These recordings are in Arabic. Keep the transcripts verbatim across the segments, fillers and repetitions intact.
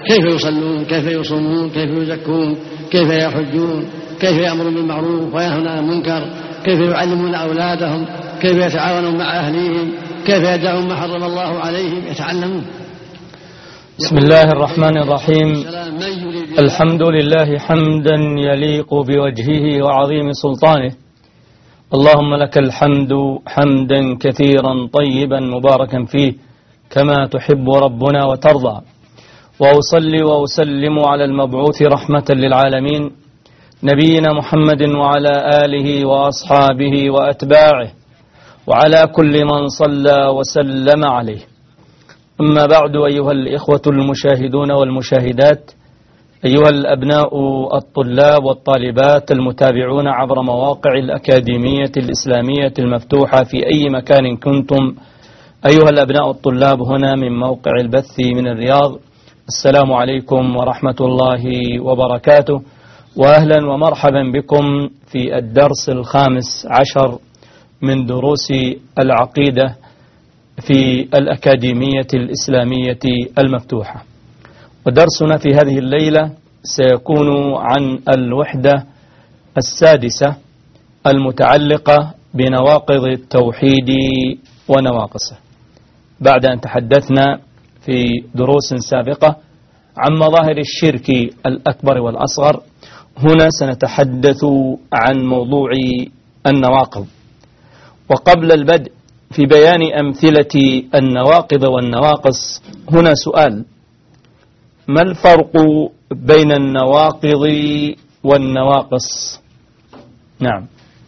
كيف يصلون، كيف يصومون، كيف يزكون، كيف يحجون، كيف يأمرون بالمعروف وينهون عن المنكر، كيف يعلمون أولادهم، كيف يتعاونون مع أهليهم، كيف يدعون ما حرم الله عليهم، يتعلمون. بسم الله الرحمن الرحيم. الحمد لله حمدا يليق بوجهه وعظيم سلطانه. اللهم لك الحمد حمدا كثيرا طيبا مباركا فيه كما تحب ربنا وترضى. وأصلي وأسلم على المبعوث رحمة للعالمين نبينا محمد وعلى آله وأصحابه وأتباعه وعلى كل من صلى وسلم عليه. أما بعد، أيها الإخوة المشاهدون والمشاهدات، أيها الأبناء الطلاب والطالبات المتابعون عبر مواقع الأكاديمية الإسلامية المفتوحة في أي مكان كنتم، أيها الأبناء الطلاب هنا من موقع البث من الرياض، السلام عليكم ورحمة الله وبركاته، وأهلا ومرحبا بكم في الدرس الخامس عشر من دروس العقيدة في الأكاديمية الإسلامية المفتوحة. ودرسنا في هذه الليلة سيكون عن الوحدة السادسة المتعلقة بنواقض التوحيد ونواقصه. بعد أن تحدثنا في دروس سابقة عن مظاهر الشرك الأكبر والأصغر، هنا سنتحدث عن موضوع النواقض. وقبل البدء في بيان أمثلة النواقض والنواقص، هنا سؤال: ما الفرق بين النواقض والنواقص؟ نعم،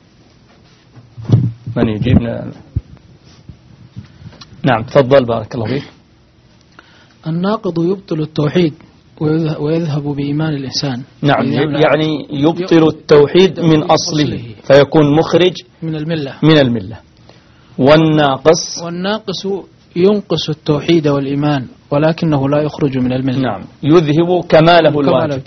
من يجيبنا؟ نعم تفضل، بارك الله فيك. الناقض يبطل التوحيد ويذهب بإيمان الإنسان. نعم، يعني يبطل التوحيد من أصله فيكون مخرج من الملة من الملة. والناقص والناقص ينقص التوحيد والإيمان ولكنه لا يخرج من الملة. نعم، يذهب كماله الواجب،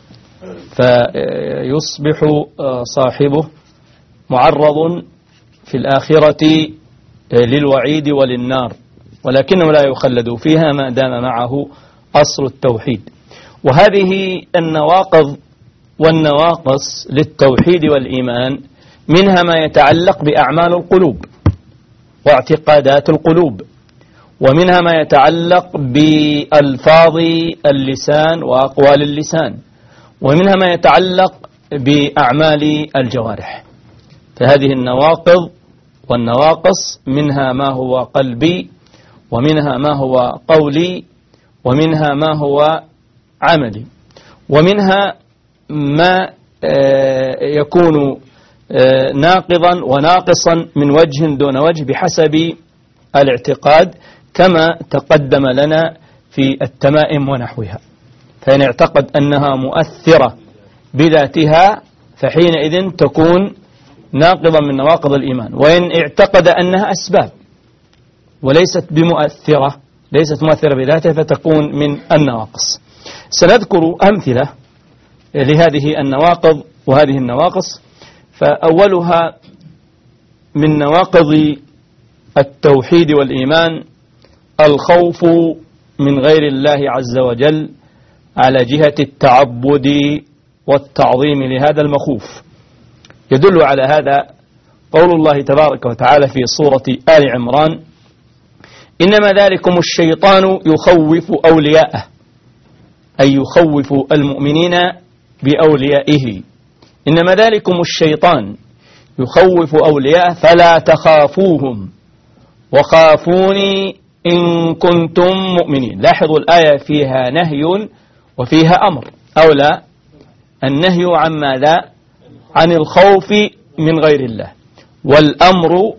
فيصبح صاحبه معرض في الآخرة للوعيد وللنار، ولكنه لا يخلد فيها ما دام معه أصل التوحيد. وهذه النواقض والنواقص للتوحيد والإيمان منها ما يتعلق بأعمال القلوب واعتقادات القلوب، ومنها ما يتعلق بألفاظ اللسان وأقوال اللسان، ومنها ما يتعلق بأعمال الجوارح. فهذه النواقض والنواقص منها ما هو قلبي، ومنها ما هو قولي، ومنها ما هو عملي، ومنها ما يكون ناقضا وناقصا من وجه دون وجه بحسب الاعتقاد، كما تقدم لنا في التمائم ونحوها. فإن اعتقد أنها مؤثرة بذاتها فحينئذ تكون ناقضا من نواقض الإيمان، وإن اعتقد أنها أسباب وليست بمؤثرة ليست مؤثرة بذاتها فتكون من النواقص. سنذكر أمثلة لهذه النواقض وهذه النواقص. فأولها من نواقض التوحيد والإيمان الخوف من غير الله عز وجل على جهة التعبد والتعظيم لهذا المخوف. يدل على هذا قول الله تبارك وتعالى في سورة آل عمران: إنما ذلكم الشيطان يخوف أولياءه، أي يخوف المؤمنين بأوليائه. إنما ذلكم الشيطان يخوف أولياءه فلا تخافوهم وخافوني إن كنتم مؤمنين. لاحظوا الآية فيها نهي وفيها أمر، أو لا؟ النهي عن ماذا؟ عن الخوف من غير الله، والأمر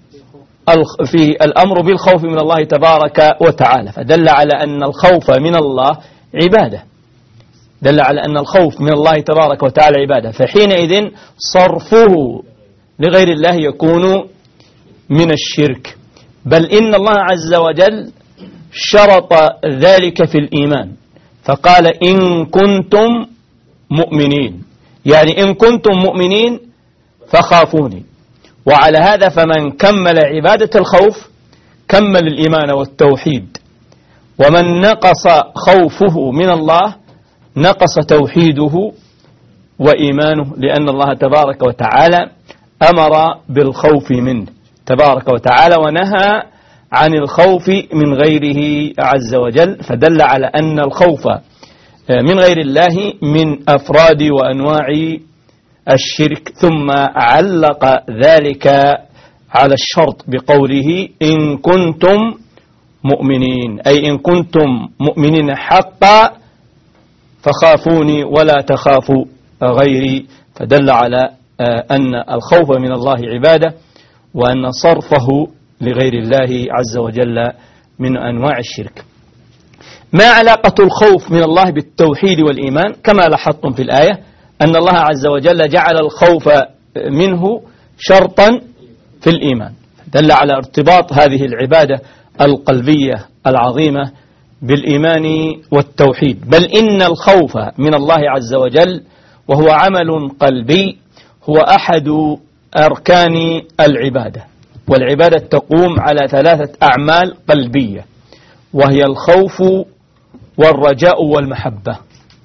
في الأمر بالخوف من الله تبارك وتعالى، فدل على أن الخوف من الله عبادة، دل على أن الخوف من الله تبارك وتعالى عبادة، فحينئذ صرفه لغير الله يكون من الشرك. بل إن الله عز وجل شرط ذلك في الإيمان فقال: إن كنتم مؤمنين، يعني إن كنتم مؤمنين فخافوني. وعلى هذا فمن كمل عبادة الخوف كمل الإيمان والتوحيد. ومن نقص خوفه من الله نقص توحيده وإيمانه، لأن الله تبارك وتعالى أمر بالخوف منه تبارك وتعالى ونهى عن الخوف من غيره عز وجل، فدل على أن الخوف من غير الله من أفراد وأنواع الشرك. ثم علق ذلك على الشرط بقوله إن كنتم مؤمنين، أي إن كنتم مؤمنين حقا فخافوني ولا تخافوا غيري، فدل على أن الخوف من الله عبادة، وأن صرفه لغير الله عز وجل من أنواع الشرك. ما علاقة الخوف من الله بالتوحيد والإيمان؟ كما لاحظتم في الآية أن الله عز وجل جعل الخوف منه شرطا في الإيمان، دل على ارتباط هذه العبادة القلبية العظيمة بالإيمان والتوحيد. بل إن الخوف من الله عز وجل وهو عمل قلبي هو أحد أركان العبادة، والعبادة تقوم على ثلاثة أعمال قلبية، وهي الخوف والرجاء والمحبة.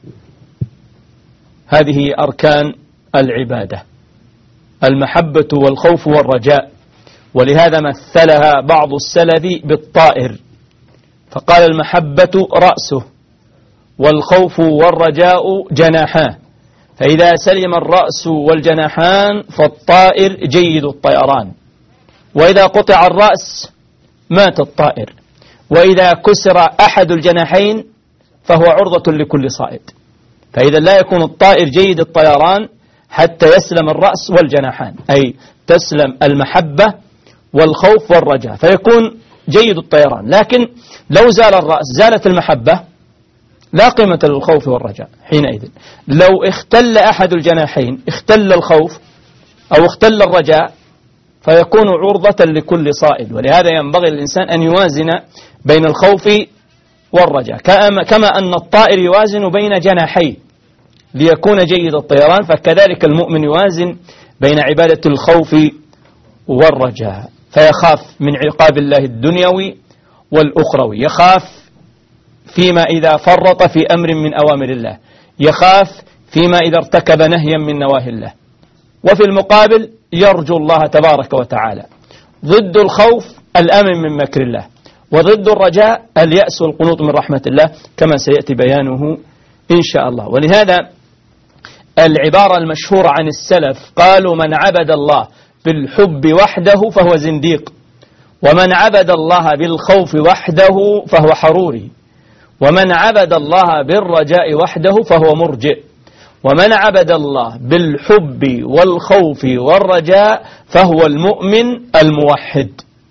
هذه أركان العبادة، المحبة والخوف والرجاء. ولهذا مثلها بعض السلف بالطائر، فقال المحبة رأسه والخوف والرجاء جناحاه، فإذا سلم الرأس والجناحان فالطائر جيد الطيران، وإذا قطع الرأس مات الطائر، وإذا كسر أحد الجناحين فهو عرضة لكل صائد. فإذا لا يكون الطائر جيد الطيران حتى يسلم الرأس والجناحان، أي تسلم المحبة والخوف والرجاء فيكون جيد الطيران. لكن لو زال الرأس زالت المحبة لا قيمة للخوف والرجاء حينئذ. لو اختل أحد الجناحين اختل الخوف أو اختل الرجاء فيكون عرضة لكل صائد. ولهذا ينبغي للإنسان أن يوازن بين الخوف والرجاء، كما أن الطائر يوازن بين جناحيه ليكون جيد الطيران، فكذلك المؤمن يوازن بين عبادة الخوف والرجاء، فيخاف من عقاب الله الدنيوي والأخروي، يخاف فيما إذا فرط في أمر من أوامر الله، يخاف فيما إذا ارتكب نهيا من نواهي الله، وفي المقابل يرجو الله تبارك وتعالى. ضد الخوف الأمن من مكر الله، وضد الرجاء اليأس والقنوط من رحمة الله، كما سيأتي بيانه إن شاء الله. ولهذا العبارة المشهورة عن السلف قالوا من عبد الله بالحب وحده فهو زنديق، ومن عبد الله بالخوف وحده فهو حروري، ومن عبد الله بالرجاء وحده فهو مرجئ، ومن عبد الله بالحب والخوف والرجاء فهو المؤمن الموحد.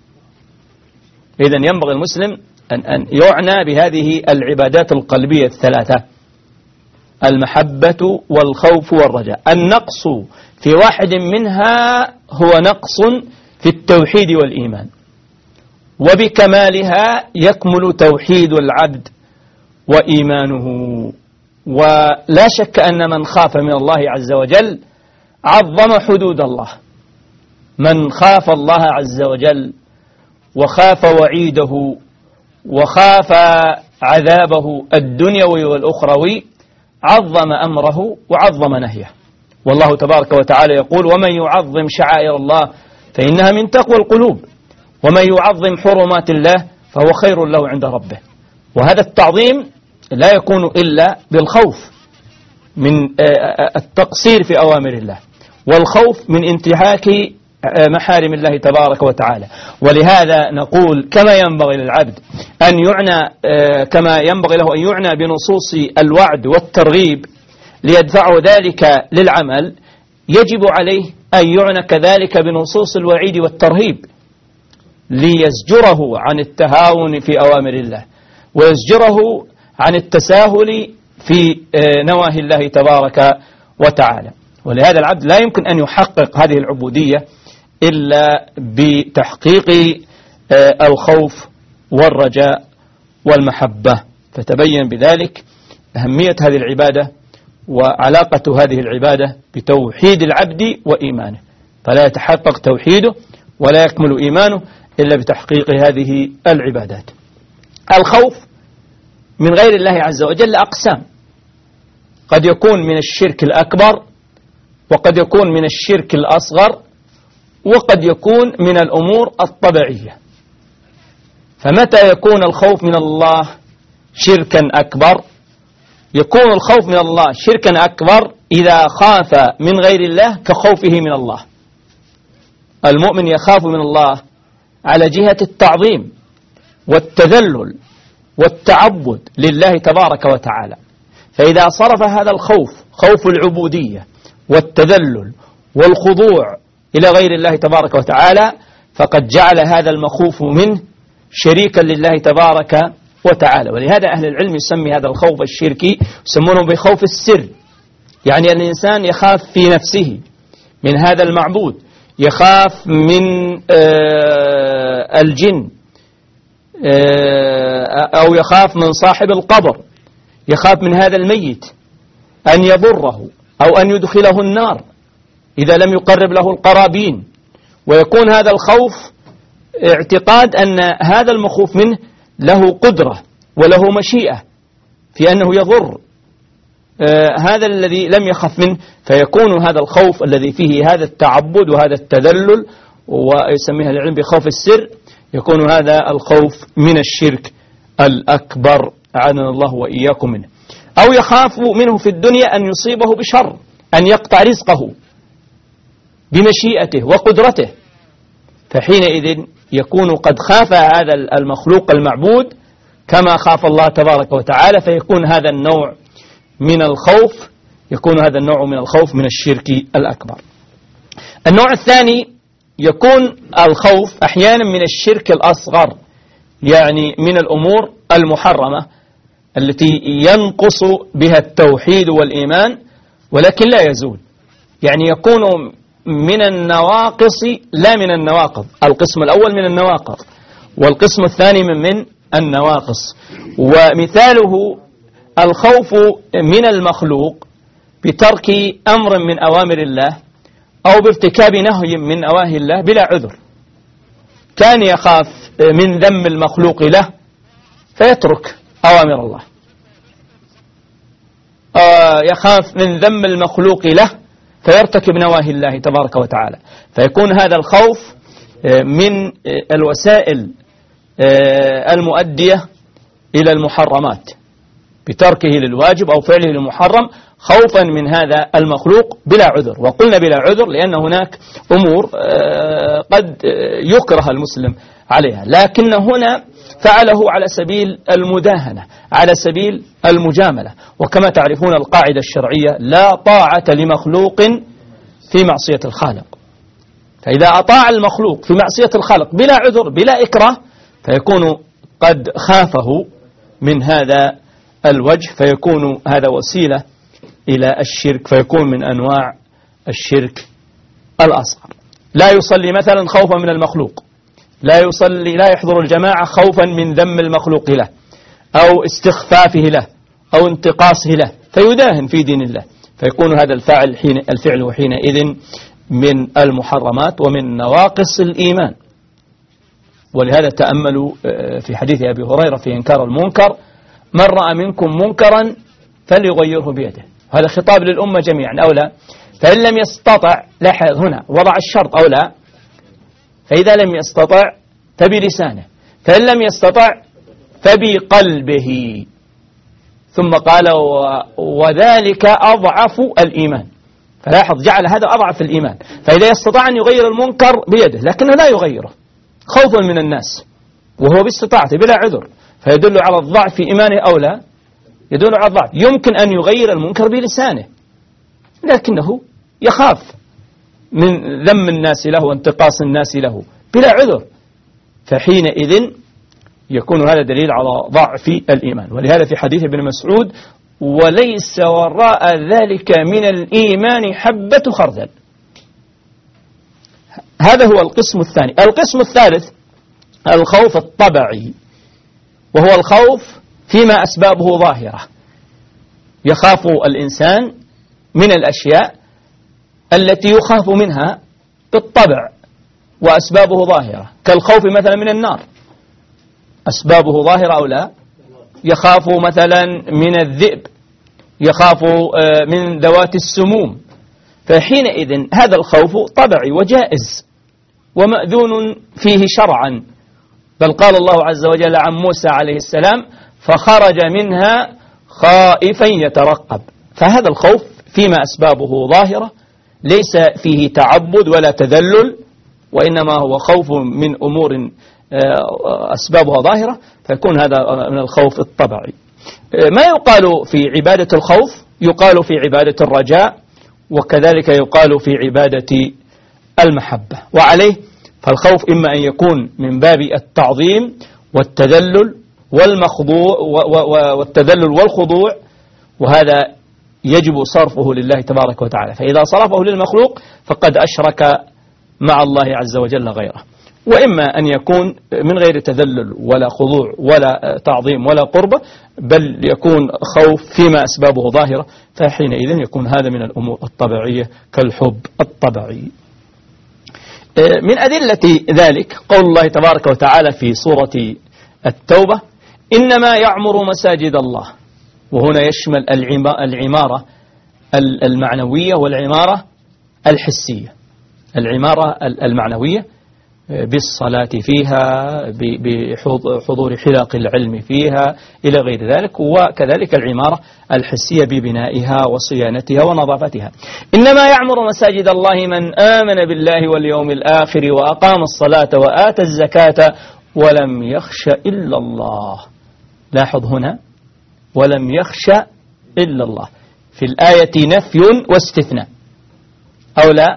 إذن ينبغي المسلم أن, أن يعنى بهذه العبادات القلبية الثلاثة، المحبة والخوف والرجاء. النقص في واحد منها هو نقص في التوحيد والإيمان، وبكمالها يكمل توحيد العبد وإيمانه. ولا شك أن من خاف من الله عز وجل عظم حدود الله. من خاف الله عز وجل وخاف وعيده وخاف عذابه الدنيوي والأخروي عظم أمره وعظم نهيه. والله تبارك وتعالى يقول ومن يعظم شعائر الله فإنها من تقوى القلوب، ومن يعظم حرمات الله فهو خير له عند ربه. وهذا التعظيم لا يكون إلا بالخوف من التقصير في أوامر الله، والخوف من انتهاك محارم الله تبارك وتعالى. ولهذا نقول كما ينبغي للعبد أن يعنى كما ينبغي له أن يعنى بنصوص الوعد والترغيب ليدفع ذلك للعمل، يجب عليه أن يعنى كذلك بنصوص الوعيد والترهيب ليزجره عن التهاون في أوامر الله، ويزجره عن التساهل في نواهي الله تبارك وتعالى. ولهذا العبد لا يمكن أن يحقق هذه العبودية إلا بتحقيق الخوف والرجاء والمحبة. فتبين بذلك أهمية هذه العبادة وعلاقة هذه العبادة بتوحيد العبد وإيمانه، فلا يتحقق توحيده ولا يكمل إيمانه إلا بتحقيق هذه العبادات. الخوف من غير الله عز وجل أقسام، قد يكون من الشرك الأكبر، وقد يكون من الشرك الأصغر، وقد يكون من الأمور الطبيعية. فمتى يكون الخوف من الله شركا أكبر؟ يكون الخوف من الله شركا أكبر إذا خاف من غير الله كخوفه من الله. المؤمن يخاف من الله على جهة التعظيم والتذلل والتعبد لله تبارك وتعالى، فإذا صرف هذا الخوف خوف العبودية والتذلل والخضوع إلى غير الله تبارك وتعالى فقد جعل هذا المخوف منه شريكا لله تبارك وتعالى. ولهذا أهل العلم يسمي هذا الخوف الشركي يسمونه بخوف السر، يعني الإنسان يخاف في نفسه من هذا المعبود، يخاف من آه الجن، آه أو يخاف من صاحب القبر، يخاف من هذا الميت أن يضره أو أن يدخله النار إذا لم يقرب له القرابين. ويكون هذا الخوف اعتقاد أن هذا المخوف منه له قدرة وله مشيئة في أنه يضر آه هذا الذي لم يخف منه، فيكون هذا الخوف الذي فيه هذا التعبد وهذا التذلل، ويسميها العلم بخوف السر، يكون هذا الخوف من الشرك الأكبر أعاذنا الله وإياكم منه. أو يخاف منه في الدنيا أن يصيبه بشر، أن يقطع رزقه بمشيئته وقدرته، فحينئذ يكون قد خاف هذا المخلوق المعبود كما خاف الله تبارك وتعالى، فيكون هذا النوع من الخوف يكون هذا النوع من الخوف من الشرك الأكبر. النوع الثاني يكون الخوف أحيانا من الشرك الأصغر، يعني من الأمور المحرمة التي ينقص بها التوحيد والإيمان ولكن لا يزول، يعني يكون من النواقص لا من النواقض. القسم الأول من النواقض والقسم الثاني من من النواقص. ومثاله الخوف من المخلوق بترك أمر من أوامر الله أو بارتكاب نهي من نواهي الله بلا عذر، كان يخاف من ذم المخلوق له فيترك أوامر الله، يخاف من ذم المخلوق له فيرتكب نواهي الله تبارك وتعالى، فيكون هذا الخوف من الوسائل المؤدية إلى المحرمات بتركه للواجب أو فعله للمحرم خوفا من هذا المخلوق بلا عذر. وقلنا بلا عذر لأن هناك أمور قد يكره المسلم عليها، لكن هنا فعله على سبيل المداهنة، على سبيل المجاملة. وكما تعرفون القاعدة الشرعية لا طاعة لمخلوق في معصية الخالق، فإذا أطاع المخلوق في معصية الخالق بلا عذر بلا إكراه فيكون قد خافه من هذا الوجه، فيكون هذا وسيلة إلى الشرك، فيكون من أنواع الشرك الأصغر. لا يصلي مثلا خوفا من المخلوق، لا يصلي لا يحضر الجماعة خوفا من ذم المخلوق له أو استخفافه له أو انتقاصه له، فيداهن في دين الله، فيكون هذا الفاعل حين الفعل حينئذ من المحرمات ومن نواقص الإيمان. ولهذا تأملوا في حديث أبي هريرة في إنكار المنكر: من رأى منكم منكرا فليغيره بيده. هذا خطاب للأمة جميعا أو لا؟ فإن لم يستطع، لاحظ هنا وضع الشرط أو لا، فإذا لم يستطع فبلسانه، فإن لم يستطع فبقلبه، ثم قال وذلك أضعف الإيمان. فلاحظ جعل هذا أضعف الإيمان، فإذا يستطاع أن يغير المنكر بيده لكنه لا يغيره خوفا من الناس وهو باستطاعته بلا عذر، فيدل على الضعف في إيمانه أو لا؟ يدل على الضعف. يمكن أن يغير المنكر بلسانه لكنه يخاف من ذم الناس له وانتقاص الناس له بلا عذر، فحينئذ يكون هذا دليل على ضعف الإيمان. ولهذا في حديث ابن مسعود: وليس وراء ذلك من الإيمان حبة خردل. هذا هو القسم الثاني. القسم الثالث الخوف الطبعي، وهو الخوف فيما أسبابه ظاهرة، يخاف الإنسان من الأشياء التي يخاف منها بالطبع وأسبابه ظاهرة، كالخوف مثلا من النار، أسبابه ظاهرة أو لا؟ يخاف مثلا من الذئب، يخاف من ذوات السموم، فحينئذ هذا الخوف طبعي وجائز ومأذون فيه شرعا. بل قال الله عز وجل عن موسى عليه السلام: فخرج منها خائفا يترقب. فهذا الخوف فيما أسبابه ظاهرة، ليس فيه تعبد ولا تذلل، وإنما هو خوف من أمور أسبابها ظاهرة، فيكون هذا من الخوف الطبعي. ما يقال في عبادة الخوف يقال في عبادة الرجاء، وكذلك يقال في عبادة المحبة. وعليه فالخوف إما أن يكون من باب التعظيم والتذلل والمخضوع والتذلل والخضوع، وهذا يجب صرفه لله تبارك وتعالى، فإذا صرفه للمخلوق فقد أشرك مع الله عز وجل غيره. وإما أن يكون من غير تذلل ولا خضوع ولا تعظيم ولا قربة، بل يكون خوف فيما أسبابه ظاهرة، فحينئذ يكون هذا من الأمور الطبيعية كالحب الطبيعي. من أدلة ذلك قول الله تبارك وتعالى في سورة التوبة: إنما يعمر مساجد الله. وهنا يشمل العمارة المعنوية والعمارة الحسية. العمارة المعنوية بالصلاة فيها، بحضور حلق العلم فيها إلى غير ذلك، وكذلك العمارة الحسية ببنائها وصيانتها ونظافتها. إنما يعمر مساجد الله من آمن بالله واليوم الآخر وأقام الصلاة وآتى الزكاة ولم يخش إلا الله. لاحظ هنا: ولم يخش إلا الله. في الآية نفي واستثناء، أو لا؟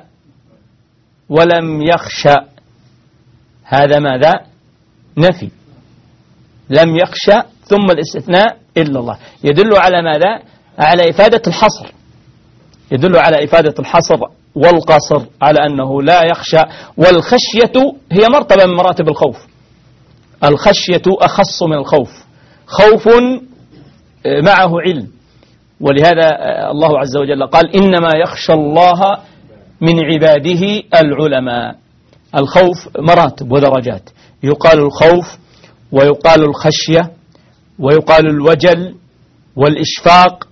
ولم يخش، هذا ماذا؟ نفي. لم يخش ثم الاستثناء إلا الله، يدل على ماذا؟ على إفادة الحصر، يدل على إفادة الحصر والقصر، على أنه لا يخشى. والخشية هي مرتبة من مراتب الخوف. الخشية أخص من الخوف، خوف معه علم، ولهذا الله عز وجل قال: إنما يخشى الله من عباده العلماء. الخوف مراتب ودرجات، يقال الخوف ويقال الخشية ويقال الوجل والإشفاق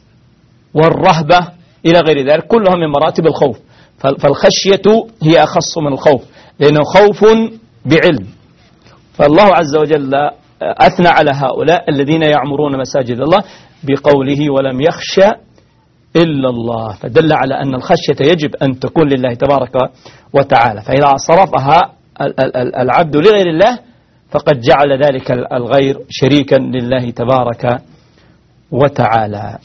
والرهبة إلى غير ذلك، كلها من مراتب الخوف. فالخشية هي أخص من الخوف، لأنه خوف بعلم. فالله عز وجل أثنى على هؤلاء الذين يعمرون مساجد الله بقوله: ولم يخشى إلا الله، فدل على أن الخشية يجب أن تكون لله تبارك وتعالى. فإذا صرفها العبد لغير الله فقد جعل ذلك الغير شريكا لله تبارك وتعالى.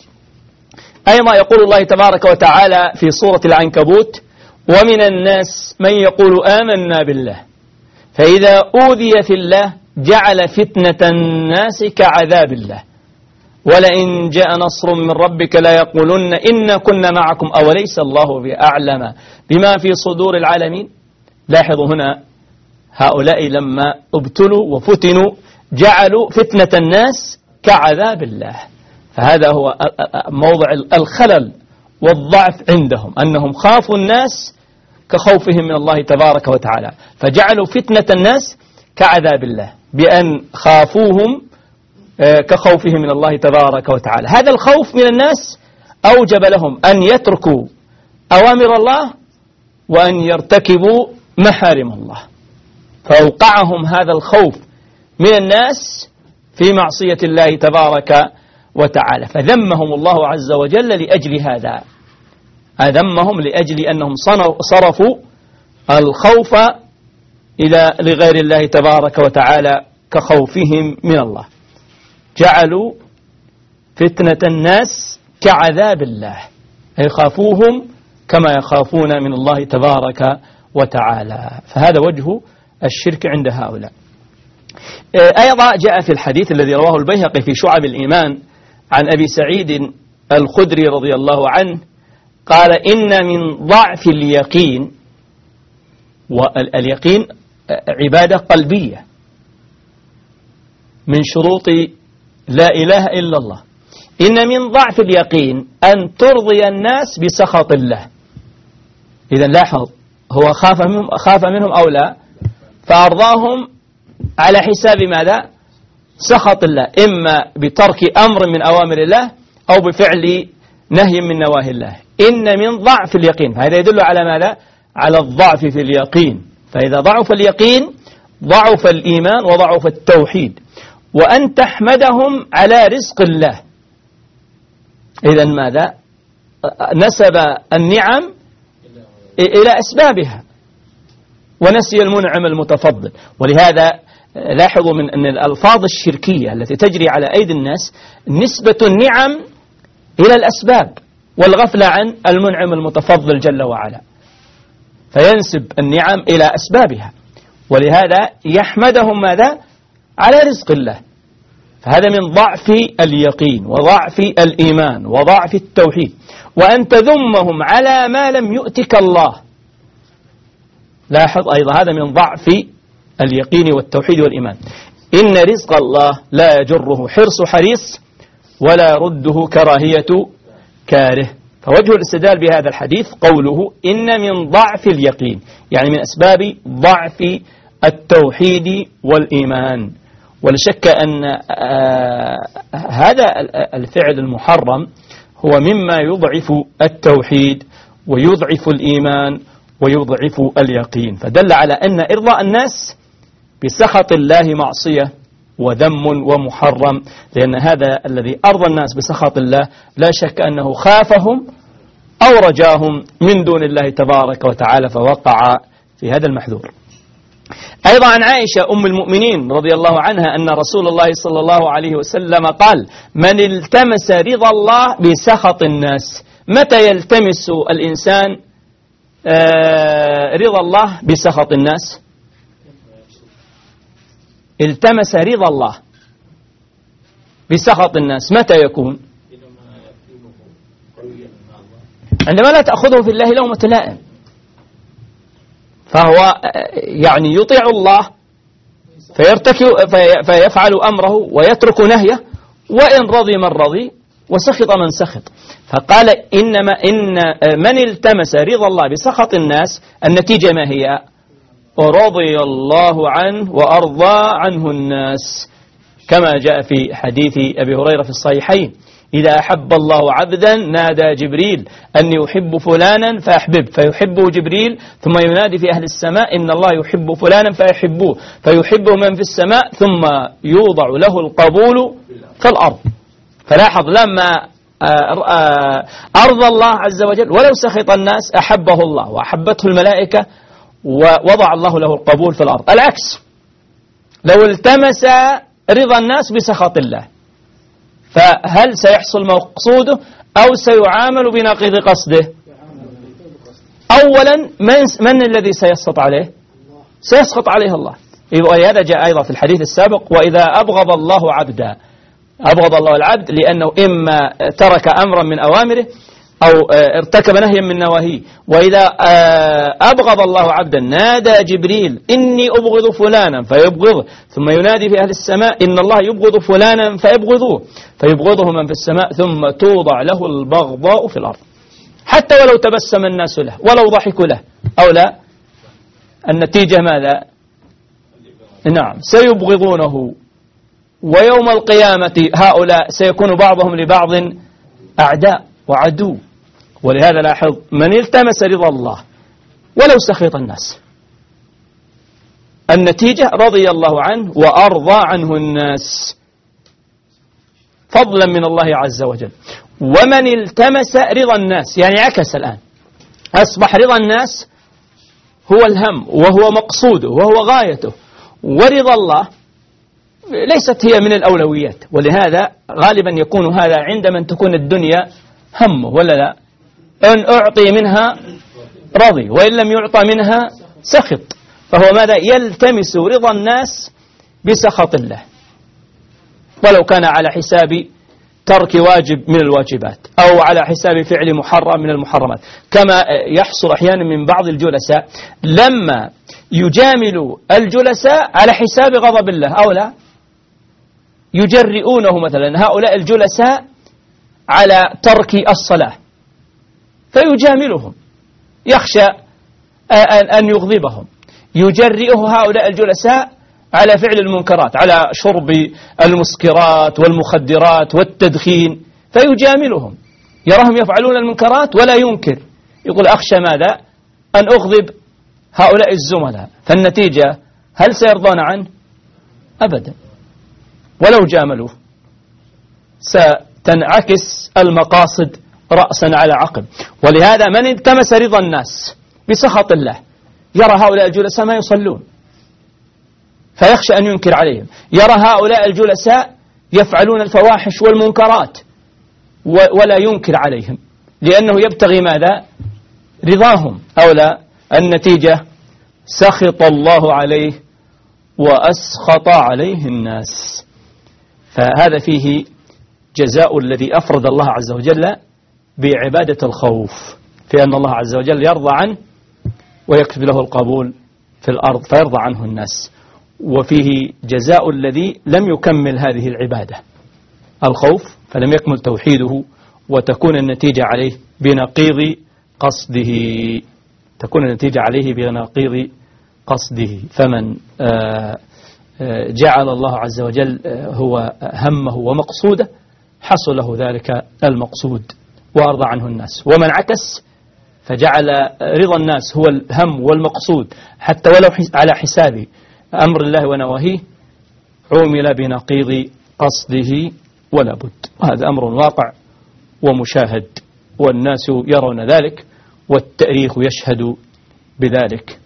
أيضا يقول الله تبارك وتعالى في سورة العنكبوت: ومن الناس من يقول آمنا بالله فإذا أوذي في الله جعل فتنة الناس كعذاب الله ولئن جاء نصر من ربك لا يقولن إنا كنا معكم أوليس الله بأعلم بما في صدور العالمين. لاحظوا هنا هؤلاء لما ابتلوا وفتنوا جعلوا فتنة الناس كعذاب الله، فهذا هو موضع الخلل والضعف عندهم، أنهم خافوا الناس كخوفهم من الله تبارك وتعالى، فجعلوا فتنة الناس كعذاب الله بأن خافوهم كخوفهم من الله تبارك وتعالى. هذا الخوف من الناس أوجب لهم أن يتركوا أوامر الله وأن يرتكبوا محارم الله، فأوقعهم هذا الخوف من الناس في معصية الله تبارك وتعالى، فذمهم الله عز وجل لأجل هذا، أذمهم لأجل أنهم صرفوا الخوف إلى لغير الله تبارك وتعالى كخوفهم من الله، جعلوا فتنة الناس كعذاب الله، أي خافوهم كما يخافون من الله تبارك وتعالى. فهذا وجه الشرك عند هؤلاء. أيضا جاء في الحديث الذي رواه البيهقي في شعب الإيمان عن أبي سعيد الخدري رضي الله عنه قال: إن من ضعف اليقين، واليقين عبادة قلبية من شروط لا إله إلا الله، إن من ضعف اليقين أن ترضي الناس بسخط الله. إذا لاحظ، هو خاف منهم, خاف منهم أو لا، فأرضاهم على حساب ماذا؟ سخط الله إما بترك أمر من أوامر الله أو بفعل نهي من نواهي الله. إن من ضعف اليقين، فهذا يدل على ماذا؟ على الضعف في اليقين. فإذا ضعف اليقين ضعف الإيمان وضعف التوحيد. وأن تحمدهم على رزق الله، إذن ماذا؟ نسب النعم إلى أسبابها ونسي المنعم المتفضل. ولهذا لاحظوا من أن الألفاظ الشركية التي تجري على أيدي الناس نسبة النعم إلى الأسباب والغفلة عن المنعم المتفضل جل وعلا، فينسب النعم إلى أسبابها. ولهذا يحمدهم ماذا؟ على رزق الله. فهذا من ضعف اليقين وضعف الإيمان وضعف التوحيد. وأن تذمهم على ما لم يؤتك الله، لاحظ أيضا هذا من ضعف اليقين والتوحيد والإيمان. إن رزق الله لا يجره حرص حريص ولا رده كراهية كاره. فوجه الاستدلال بهذا الحديث قوله إن من ضعف اليقين، يعني من أسباب ضعف التوحيد والإيمان. ولا شك أن هذا الفعل المحرم هو مما يضعف التوحيد ويضعف الإيمان ويضعف اليقين. فدل على أن إرضاء الناس بسخط الله معصية وذم ومحرم، لأن هذا الذي أرضى الناس بسخط الله لا شك أنه خافهم أو رجاهم من دون الله تبارك وتعالى، فوقع في هذا المحذور. أيضا عن عائشة أم المؤمنين رضي الله عنها أن رسول الله صلى الله عليه وسلم قال: من التمس رضا الله بسخط الناس. متى يلتمس الإنسان رضا الله بسخط الناس؟ التمس رضا الله بسخط الناس متى يكون؟ عندما لا تأخذه في الله لومة لائم، فهو يعني يطيع الله فيرتكب فيفعل أمره ويترك نهيه، وإن رضي من رضي وسخط من سخط. فقال إنما إن من التمس رضا الله بسخط الناس، النتيجة ما هي؟ ورضي الله عنه وأرضى عنه الناس، كما جاء في حديث أبي هريرة في الصحيحين: إذا أحب الله عبدا نادى جبريل أني أحب فلانا فأحبب، فيحبه جبريل، ثم ينادي في أهل السماء إن الله يحب فلانا فيحبوه، فيحبه من في السماء، ثم يوضع له القبول في الأرض. فلاحظ لما أرضى الله عز وجل ولو سخط الناس أحبه الله وأحبته الملائكة ووضع الله له القبول في الأرض. العكس لو التمس رضا الناس بسخط الله، فهل سيحصل مقصوده أو سيعامل بناقض قصده؟ أولا من, من الذي سيسخط عليه؟ سيسخط عليه الله. وهذا جاء أيضا في الحديث السابق: وإذا أبغض الله عبدا، أبغض الله العبد لأنه إما ترك أمرا من أوامره أو ارتكب نهيا من نواهيه. وإذا أبغض الله عبدا نادى جبريل إني أبغض فلانا فيبغضه، ثم ينادي في أهل السماء إن الله يبغض فلانا فيبغضوه، فيبغضه من في السماء، ثم توضع له البغضاء في الأرض، حتى ولو تبسم الناس له ولو ضحكوا له أو لا، النتيجة ماذا؟ نعم سيبغضونه، ويوم القيامة هؤلاء سيكون بعضهم لبعض أعداء وعدو. ولهذا لاحظ من التمس رضا الله ولو سخط الناس، النتيجة رضي الله عنه وأرضى عنه الناس فضلا من الله عز وجل. ومن التمس رضا الناس، يعني عكس الآن، أصبح رضا الناس هو الهم وهو مقصوده وهو غايته، ورضا الله ليست هي من الأولويات. ولهذا غالبا يكون هذا عند من تكون الدنيا همه، ولا لا؟ إن أعطي منها رضي وإن لم يعطى منها سخط. فهو ماذا؟ يلتمس رضا الناس بسخط الله، ولو كان على حساب ترك واجب من الواجبات أو على حساب فعل محرم من المحرمات، كما يحصل أحيانا من بعض الجلساء لما يجامل الجلساء على حساب غضب الله أو لا، يجرئونه مثلا هؤلاء الجلساء على ترك الصلاة فيجاملهم، يخشى أن يغضبهم، يجرئه هؤلاء الجلساء على فعل المنكرات، على شرب المسكرات والمخدرات والتدخين، فيجاملهم، يراهم يفعلون المنكرات ولا ينكر، يقول أخشى ماذا؟ أن أغضب هؤلاء الزملاء، فالنتيجة هل سيرضون عنه؟ أبدا، ولو جاملوه ستنعكس المقاصد رأسا على عقب. ولهذا من التمس رضا الناس بسخط الله يرى هؤلاء الجلساء ما يصلون فيخشى أن ينكر عليهم، يرى هؤلاء الجلساء يفعلون الفواحش والمنكرات ولا ينكر عليهم، لأنه يبتغي ماذا؟ رضاهم، أو لا؟ النتيجة سخط الله عليه وأسخط عليه الناس. فهذا فيه جزاء الذي أفرد الله عز وجل بعبادة الخوف، في أن الله عز وجل يرضى عنه ويكتب له القبول في الأرض فيرضى عنه الناس. وفيه جزاء الذي لم يكمل هذه العبادة، الخوف، فلم يكمل توحيده، وتكون النتيجة عليه بنقيض قصده، تكون النتيجة عليه بنقيض قصده. فمن جعل الله عز وجل هو همه ومقصوده حصل له ذلك المقصود وأرضى عنه الناس، ومن عكس فجعل رضا الناس هو الهم والمقصود حتى ولو على حساب أمر الله ونواهيه عومل بنقيض قصده ولا بد. وهذا أمر واقع ومشاهد، والناس يرون ذلك والتاريخ يشهد بذلك.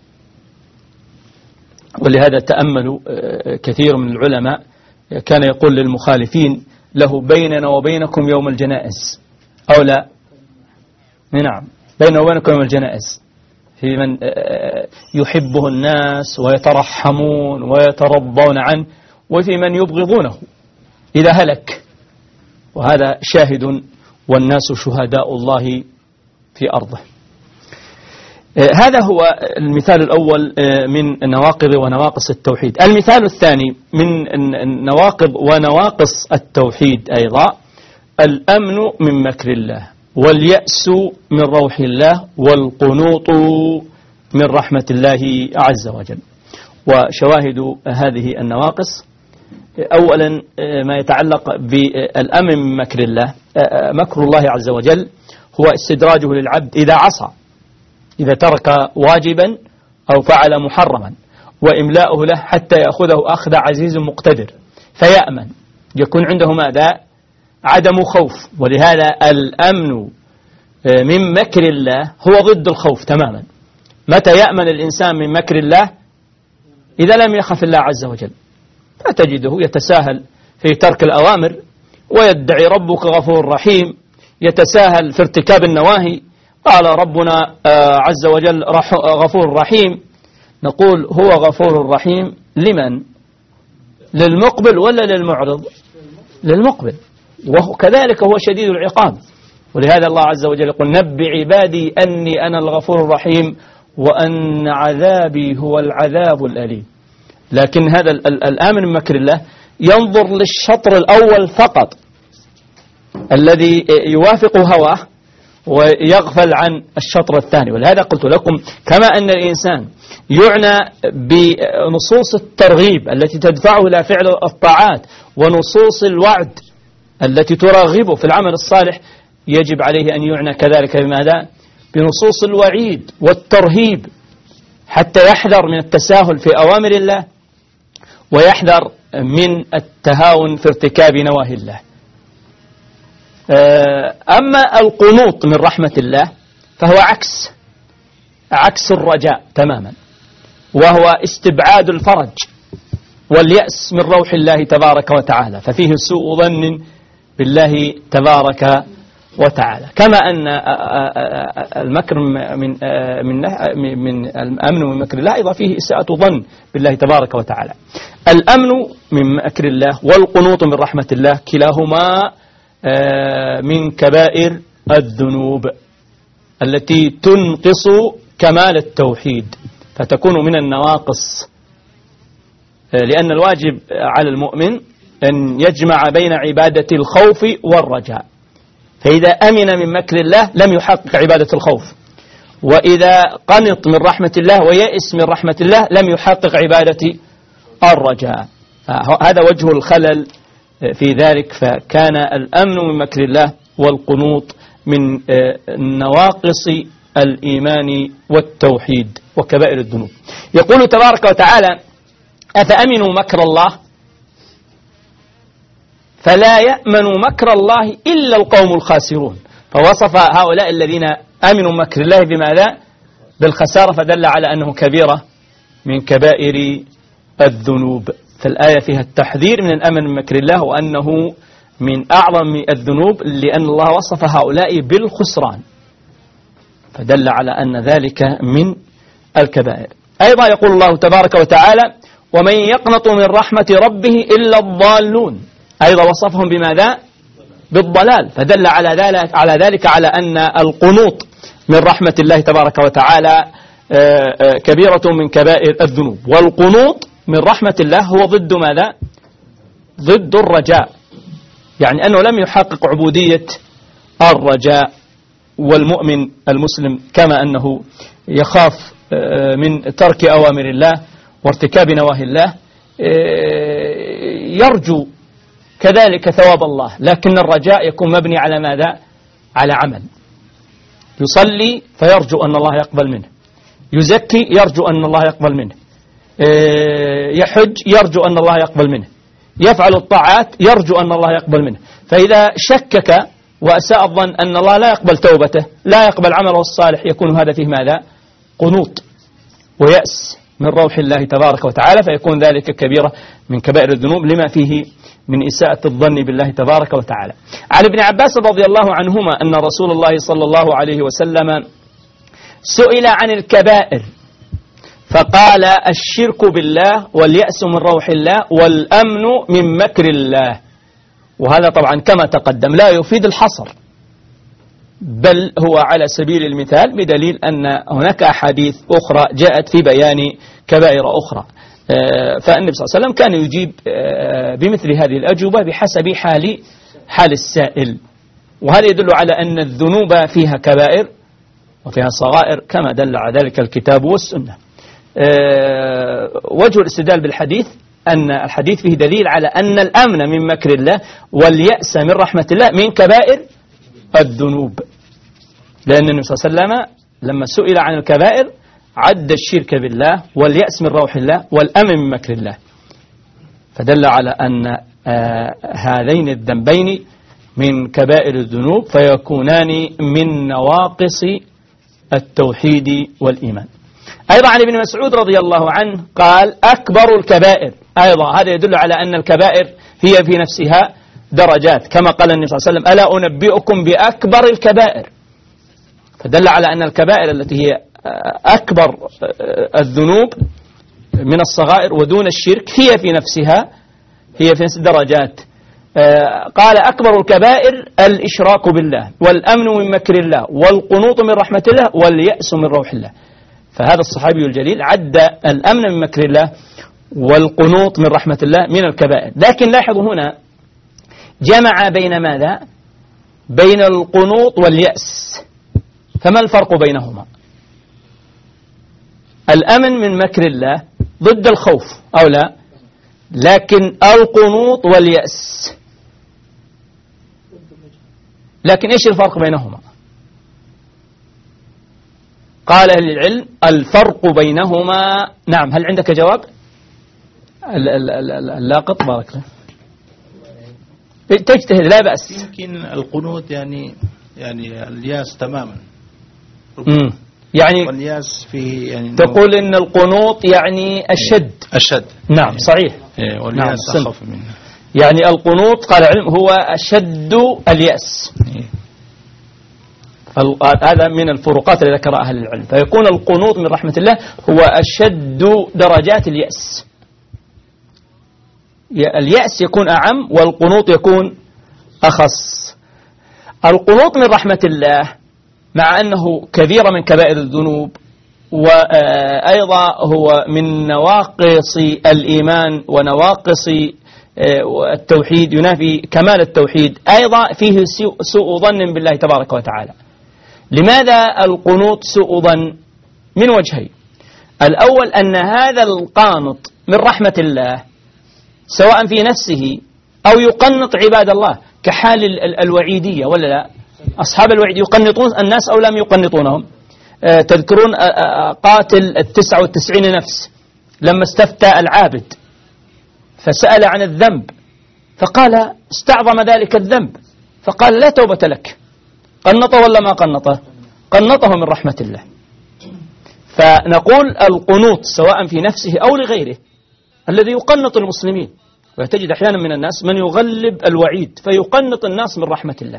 ولهذا تأملوا كثير من العلماء كان يقول للمخالفين له بيننا وبينكم يوم الجنائز، أو لا؟ نعم، بيننا وبينكم يوم الجنائز، في من يحبه الناس ويترحمون ويترضون عنه، وفي من يبغضونه إذا هلك، وهذا شاهد والناس شهداء الله في أرضه. هذا هو المثال الأول من نواقض ونواقص التوحيد. المثال الثاني من نواقض ونواقص التوحيد أيضا الأمن من مكر الله، واليأس من روح الله، والقنوط من رحمة الله عز وجل. وشواهد هذه النواقص أولا ما يتعلق بالأمن من مكر الله. مكر الله عز وجل هو استدراجه للعبد إذا عصى، إذا ترك واجبا أو فعل محرما، وإملاؤه له حتى يأخذه أخذ عزيز مقتدر فيأمن، يكون عنده ماذا؟ عدم خوف. ولهذا الأمن من مكر الله هو ضد الخوف تماما. متى يأمن الإنسان من مكر الله؟ إذا لم يخف الله عز وجل، فتجده يتساهل في ترك الأوامر، ويدعي ربك غفور رحيم، يتساهل في ارتكاب النواهي. قال ربنا عز وجل غفور رحيم، نقول هو غفور رحيم لمن؟ للمقبل ولا للمعرض؟ للمقبل، وكذلك هو شديد العقاب. ولهذا الله عز وجل يقول نبئ عبادي أني أنا الغفور الرحيم وأن عذابي هو العذاب الأليم. لكن هذا الآمن من مكر الله ينظر للشطر الأول فقط الذي يوافق هواه ويغفل عن الشطر الثاني. ولهذا قلت لكم كما أن الإنسان يعنى بنصوص الترغيب التي تدفعه إلى فعل الطاعات ونصوص الوعد التي ترغبه في العمل الصالح، يجب عليه أن يعنى كذلك بماذا؟ بنصوص الوعيد والترهيب، حتى يحذر من التساهل في أوامر الله ويحذر من التهاون في ارتكاب نواهي الله. أما القنوط من رحمة الله فهو عكس عكس الرجاء تماما، وهو استبعاد الفرج واليأس من روح الله تبارك وتعالى، ففيه سوء ظن بالله تبارك وتعالى. كما أن المكر من من من الأمن من مكر الله أيضا فيه إساءة ظن بالله تبارك وتعالى. الأمن من مكر الله والقنوط من رحمة الله كلاهما من كبائر الذنوب التي تنقص كمال التوحيد، فتكون من النواقص، لأن الواجب على المؤمن أن يجمع بين عبادة الخوف والرجاء. فإذا أمن من مكر الله لم يحقق عبادة الخوف، وإذا قنط من رحمة الله ويئس من رحمة الله لم يحقق عبادة الرجاء. هذا وجه الخلل في ذلك. فكان الأمن من مكر الله والقنوط من نواقص الإيمان والتوحيد وكبائر الذنوب. يقول تبارك وتعالى: أفأمنوا مكر الله فلا يأمن مكر الله إلا القوم الخاسرون. فوصف هؤلاء الذين آمنوا مكر الله بماذا؟ بالخسارة، فدل على أنه كبيرة من كبائر الذنوب. فالآية فيها التحذير من الأمن من مكر الله، وأنه من أعظم الذنوب، لأن الله وصف هؤلاء بالخسران، فدل على أن ذلك من الكبائر. أيضا يقول الله تبارك وتعالى: ومن يقنط من رحمة ربه إلا الضالون. أيضا وصفهم بماذا؟ بالضلال، فدل على ذلك على ذلك على أن القنوط من رحمة الله تبارك وتعالى كبيرة من كبائر الذنوب. والقنوط من رحمة الله هو ضد ماذا؟ ضد الرجاء، يعني أنه لم يحقق عبودية الرجاء. والمؤمن المسلم كما أنه يخاف من ترك أوامر الله وارتكاب نواهي الله يرجو كذلك ثواب الله، لكن الرجاء يكون مبني على ماذا؟ على عمل. يصلي فيرجو أن الله يقبل منه، يزكي يرجو أن الله يقبل منه، يحج يرجو أن الله يقبل منه، يفعل الطاعات يرجو أن الله يقبل منه. فإذا شكك وأساء الظن أن الله لا يقبل توبته، لا يقبل عمله الصالح، يكون هذا فيه ماذا؟ قنوط ويأس من روح الله تبارك وتعالى، فيكون ذلك كبيرة من كبائر الذنوب لما فيه من إساءة الظن بالله تبارك وتعالى. عن ابن عباس رضي الله عنهما أن رسول الله صلى الله عليه وسلم سئل عن الكبائر فقال: الشرك بالله، واليأس من روح الله، والأمن من مكر الله. وهذا طبعا كما تقدم لا يفيد الحصر، بل هو على سبيل المثال، بدليل أن هناك أحاديث أخرى جاءت في بيان كبائر أخرى. فالنبي صلى الله عليه وسلم كان يجيب بمثل هذه الأجوبة بحسب حال حال السائل. وهذا يدل على أن الذنوب فيها كبائر وفيها صغائر كما دل على ذلك الكتاب والسنة. وجه الاستدلال بالحديث أن الحديث فيه دليل على أن الأمن من مكر الله واليأس من رحمة الله من كبائر الذنوب، لأن النبي صلى الله عليه وسلم لما سئل عن الكبائر عد الشرك بالله واليأس من روح الله والأمن من مكر الله، فدل على أن هذين الذنبين من كبائر الذنوب، فيكونان من نواقص التوحيد والإيمان. أيضا عن ابن مسعود رضي الله عنه قال: أكبر الكبائر. أيضا هذا يدل على أن الكبائر هي في نفسها درجات، كما قال النبي صلى الله عليه وسلم: ألا أنبئكم بأكبر الكبائر. فدل على أن الكبائر التي هي أكبر الذنوب من الصغائر ودون الشرك هي في نفسها هي في نفس الدرجات. قال: أكبر الكبائر الإشراك بالله، والأمن من مكر الله، والقنوط من رحمة الله، واليأس من روح الله. فهذا الصحابي الجليل عد الأمن من مكر الله والقنوط من رحمة الله من الكبائر. لكن لاحظوا هنا جمع بين ماذا؟ بين القنوط واليأس. فما الفرق بينهما؟ الأمن من مكر الله ضد الخوف أو لا، لكن القنوط واليأس، لكن إيش الفرق بينهما؟ قال أهل العلم: الفرق بينهما، نعم، هل عندك جواب؟ اللاقط بارك الله تجتهد لا بأس. يمكن القنوط يعني يعني الياس تماما. امم يعني والياس فيه يعني تقول إن القنوط يعني أشد. أشد نعم صحيح. والياس نعم أخف منه. يعني القنوط قال العلم هو أشد اليأس. هذا من الفروقات التي ذكرها أهل العلم. فيكون القنوط من رحمة الله هو أشد درجات اليأس. اليأس يكون أعم والقنوط يكون أخص. القنوط من رحمة الله مع أنه كبيرة من كبائر الذنوب، وأيضا هو من نواقص الإيمان ونواقص التوحيد، ينافي كمال التوحيد، أيضا فيه سوء ظن بالله تبارك وتعالى. لماذا القنوط سوء ظن؟ من وجهين. الأول أن هذا القانط من رحمة الله سواء في نفسه أو يقنط عباد الله كحال الوعيدية ولا لا؟ أصحاب الوعيد يقنطون الناس أو لم يقنطونهم؟ آه تذكرون آه قاتل التسعة والتسعين نفس لما استفتى العابد فسأل عن الذنب فقال استعظم ذلك الذنب فقال لا توبة لك. قنطه ولا ما قنطه؟ قنطه من رحمة الله. فنقول القنوط سواء في نفسه أو لغيره الذي يقنط المسلمين، وتجد أحيانا من الناس من يغلب الوعيد فيقنط الناس من رحمة الله.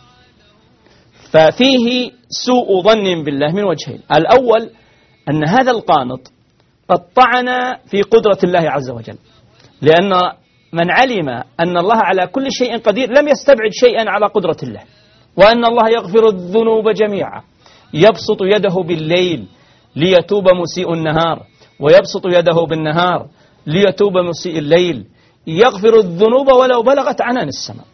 ففيه سوء ظن بالله من وجهين: الأول أن هذا القانط قد طعن في قدرة الله عز وجل، لأن من علم أن الله على كل شيء قدير لم يستبعد شيئا على قدرة الله، وأن الله يغفر الذنوب جميعا، يبسط يده بالليل ليتوب مسيء النهار، ويبسط يده بالنهار ليتوب مسيء الليل، يغفر الذنوب ولو بلغت عنان السماء.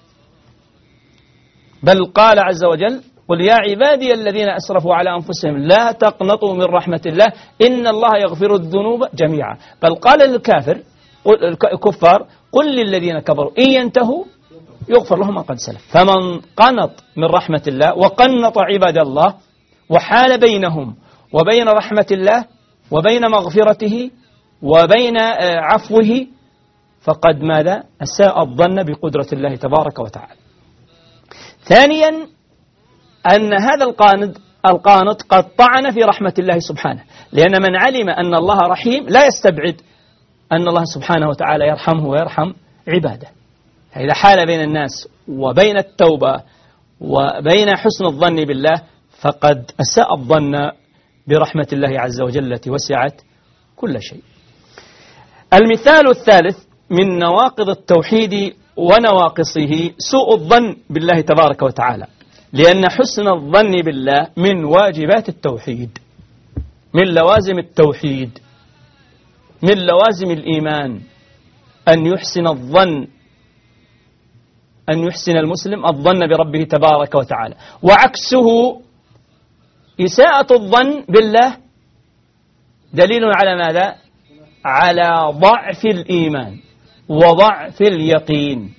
بل قال عز وجل: قل يا عبادي الذين أسرفوا على أنفسهم لا تقنطوا من رحمة الله إن الله يغفر الذنوب جميعا. بل قال للكافر الكفار: قل للذين كفروا إن ينتهوا يغفر لهم ما قد سلف. فمن قنط من رحمة الله وقنط عباد الله وحال بينهم وبين رحمة الله وبين مغفرته وبين عفوه فقد ماذا؟ أساء الظن بقدرة الله تبارك وتعالى. ثانيا أن هذا القانط القانط قد طعن في رحمة الله سبحانه، لأن من علم أن الله رحيم لا يستبعد أن الله سبحانه وتعالى يرحمه ويرحم عباده. فإذا حال بين الناس وبين التوبة وبين حسن الظن بالله فقد أساء الظن برحمة الله عز وجل التي وسعت كل شيء. المثال الثالث من نواقض التوحيد ونواقصه سوء الظن بالله تبارك وتعالى، لأن حسن الظن بالله من واجبات التوحيد، من لوازم التوحيد، من لوازم الإيمان، أن يحسن الظن أن يحسن المسلم الظن بربه تبارك وتعالى. وعكسه إساءة الظن بالله دليل على ماذا؟ على ضعف الإيمان وضعف اليقين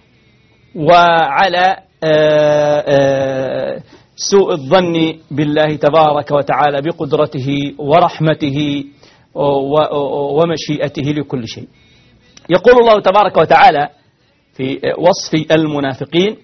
وعلى آآ آآ سوء الظن بالله تبارك وتعالى بقدرته ورحمته ومشيئته لكل شيء. يقول الله تبارك وتعالى في وصف المنافقين: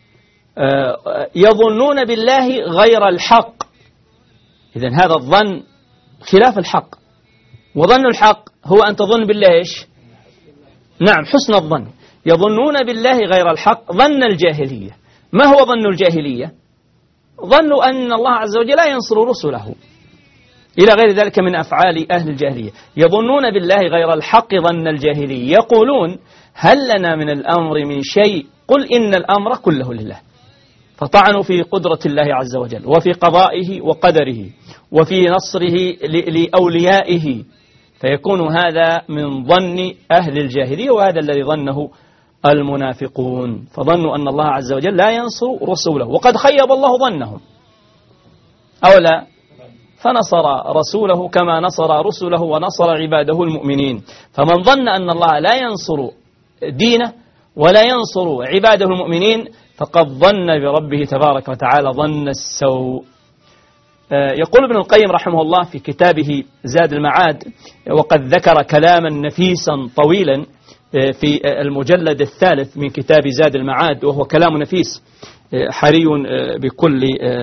يظنون بالله غير الحق. إذن هذا الظن خلاف الحق، وظن الحق هو أن تظن بالله إيش؟ نعم، حسن الظن. يظنون بالله غير الحق ظن الجاهلية. ما هو ظن الجاهلية؟ ظنوا أن الله عز وجل لا ينصر رسله إلى غير ذلك من أفعال أهل الجاهلية. يظنون بالله غير الحق ظن الجاهلية، يقولون: هل لنا من الأمر من شيء؟ قل إن الأمر كله لله. فطعنوا في قدرة الله عز وجل وفي قضائه وقدره وفي نصره لأوليائه، فيكون هذا من ظن أهل الجاهلية، وهذا الذي ظنه المنافقون، فظنوا أن الله عز وجل لا ينصر رسوله، وقد خيب الله ظنهم أو لا؟ فنصر رسوله كما نصر رسله ونصر عباده المؤمنين. فمن ظن أن الله لا ينصر دينه ولا ينصر عباده المؤمنين فقد ظن بربه تبارك وتعالى ظن السوء. يقول ابن القيم رحمه الله في كتابه زاد المعاد، وقد ذكر كلاما نفيسا طويلا في المجلد الثالث من كتاب زاد المعاد، وهو كلام نفيس حري بكل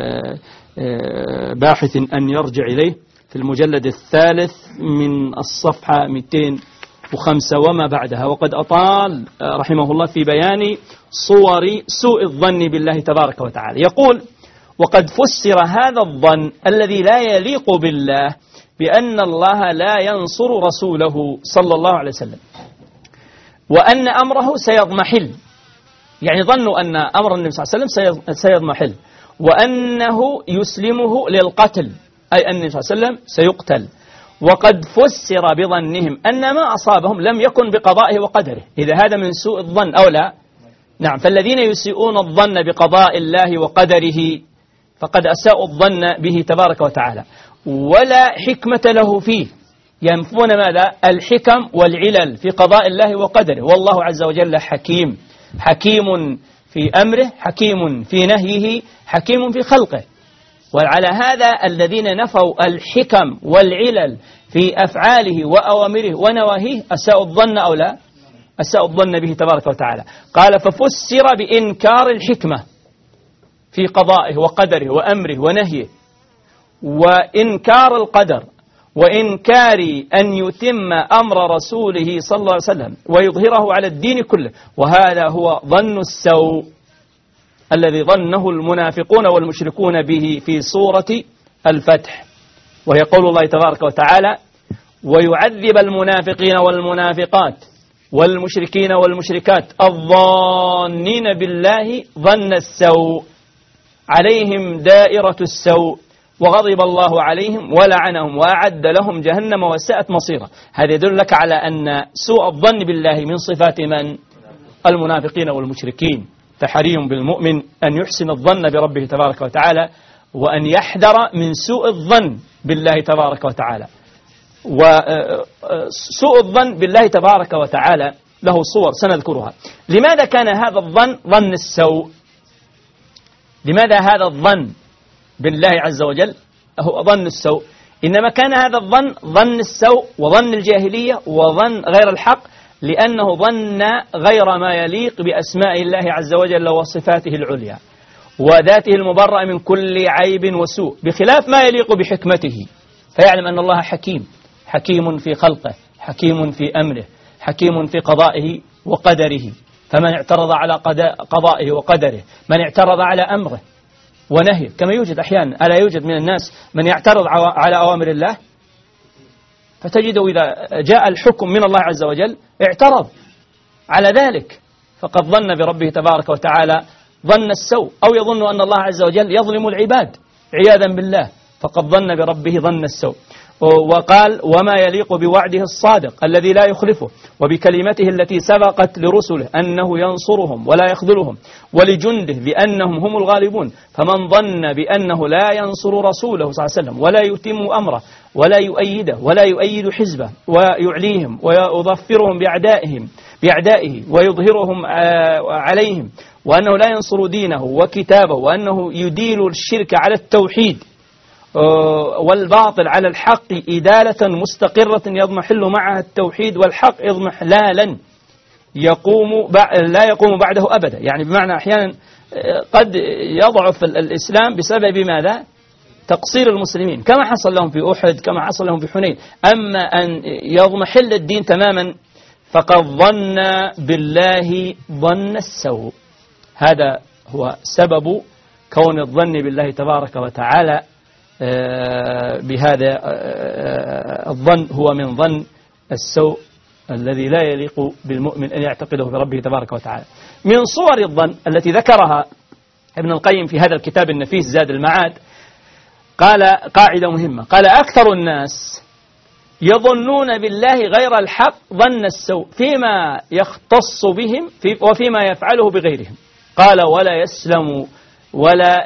باحث أن يرجع إليه، في المجلد الثالث من الصفحة مئتين وخمسة وما بعدها. وقد أطال رحمه الله في بيان صور سوء الظن بالله تبارك وتعالى. يقول: وقد فسر هذا الظن الذي لا يليق بالله بأن الله لا ينصر رسوله صلى الله عليه وسلم، وأن أمره سيضمحل، يعني ظنوا أن أمر النبي صلى الله عليه وسلم سيضمحل، وأنه يسلمه للقتل، أي أن النبي صلى الله عليه وسلم سيقتل. وقد فسر بظنهم أن ما أصابهم لم يكن بقضائه وقدره. إذا هذا من سوء الظن أو لا؟ نعم. فالذين يسيئون الظن بقضاء الله وقدره فقد أساءوا الظن به تبارك وتعالى، ولا حكمة له فيه، ينفون ماذا؟ الحكم والعلل في قضاء الله وقدره. والله عز وجل حكيم، حكيم في أمره، حكيم في نهيه، حكيم في خلقه. وعلى هذا الذين نفوا الحكم والعلل في أفعاله وأوامره ونواهيه أساءوا الظن أو لا؟ أساءوا الظن به تبارك وتعالى. قال ففسر بإنكار الحكمة في قضائه وقدره وأمره ونهيه، وإنكار القدر، وإنكار أن يتم أمر رسوله صلى الله عليه وسلم ويظهره على الدين كله. وهذا هو ظن السوء الذي ظنه المنافقون والمشركون به في سورة الفتح، وهي قول الله تبارك وتعالى: ويعذب المنافقين والمنافقات والمشركين والمشركات الظانين بالله ظن السوء عليهم دائرة السوء وغضب الله عليهم ولعنهم وأعد لهم جهنم وساءت مصيرا. هذا يدل لك على أن سوء الظن بالله من صفات من؟ المنافقين والمشركين. فحري بالمؤمن أن يحسن الظن بربه تبارك وتعالى، وأن يحذر من سوء الظن بالله تبارك وتعالى. وسوء الظن بالله تبارك وتعالى له صور سنذكرها. لماذا كان هذا الظن ظن السوء؟ لماذا هذا الظن بالله عز وجل هو ظن السوء؟ إنما كان هذا الظن ظن السوء وظن الجاهلية وظن غير الحق، لأنه ظن غير ما يليق بأسماء الله عز وجل وصفاته العليا وذاته المبرأة من كل عيب وسوء، بخلاف ما يليق بحكمته. فيعلم أن الله حكيم، حكيم في خلقه، حكيم في أمره، حكيم في قضائه وقدره. فمن اعترض على قضائه وقدره، من اعترض على أمره ونهيه، كما يوجد أحيانا، ألا يوجد من الناس من يعترض على أوامر الله؟ فتجده إذا جاء الحكم من الله عز وجل اعترض على ذلك، فقد ظن بربه تبارك وتعالى ظن السوء، أو يظن أن الله عز وجل يظلم العباد عياذا بالله، فقد ظن بربه ظن السوء. وقال: وما يليق بوعده الصادق الذي لا يخلفه، وبكلمته التي سبقت لرسله أنه ينصرهم ولا يخذلهم، ولجنده بأنهم هم الغالبون. فمن ظن بأنه لا ينصر رسوله صلى الله عليه وسلم ولا يتم أمره ولا يؤيده ولا يؤيد حزبه ويعليهم ويظفرهم بأعدائهم بأعدائه ويظهرهم عليهم، وأنه لا ينصر دينه وكتابه، وأنه يديل الشرك على التوحيد والباطل على الحق إدالة مستقرة يضمحل معها التوحيد والحق إضمحلالا يقوم لا يقوم بعده أبدا. يعني بمعنى أحيانا قد يضعف الإسلام بسبب ماذا؟ تقصير المسلمين، كما حصل لهم في أحد، كما حصل لهم في حنين. أما أن يضمحل الدين تماما فقد ظن بالله ظن السوء. هذا هو سبب كون الظن بالله تبارك وتعالى بهذا الظن هو من ظن السوء الذي لا يليق بالمؤمن أن يعتقده في ربه تبارك وتعالى. من صور الظن التي ذكرها ابن القيم في هذا الكتاب النفيس زاد المعاد، قال قاعدة مهمة، قال: أكثر الناس يظنون بالله غير الحق ظن السوء فيما يختص بهم وفيما يفعله بغيرهم. قال: ولا يسلم ولا